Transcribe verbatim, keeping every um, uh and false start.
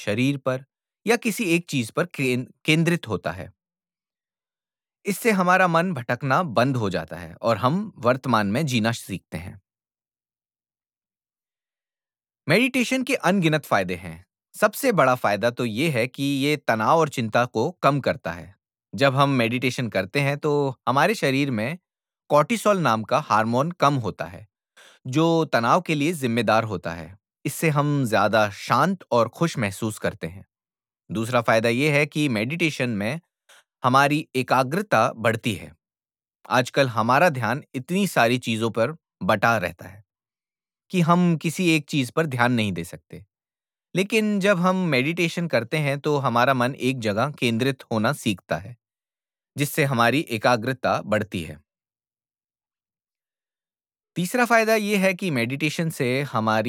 शरीर पर या किसी एक चीज पर केन- केंद्रित होता है। इससे हमारा मन भटकना बंद हो जाता है और हम वर्तमान में जीना सीखते हैं। मेडिटेशन के अनगिनत फायदे हैं। सबसे बड़ा फायदा तो ये है कि ये तनाव और चिंता को कम करता है। जब हम मेडिटेशन करते हैं तो हमारे शरीर में कॉर्टिसोल नाम का हार्मोन कम होता है, जो तनाव के लिए जिम्मेदार होता है। इससे हम ज्यादा शांत और खुश महसूस करते हैं। दूसरा फायदा यह है कि मेडिटेशन में हमारी एकाग्रता बढ़ती है। आजकल हमारा ध्यान इतनी सारी चीजों पर बटा रहता है कि हम किसी एक चीज पर ध्यान नहीं दे सकते। लेकिन जब हम मेडिटेशन करते हैं तो हमारा मन एक जगह केंद्रित होना सीखता है, जिससे हमारी एकाग्रता बढ़ती है। तीसरा फायदा यह है कि मेडिटेशन से हमारी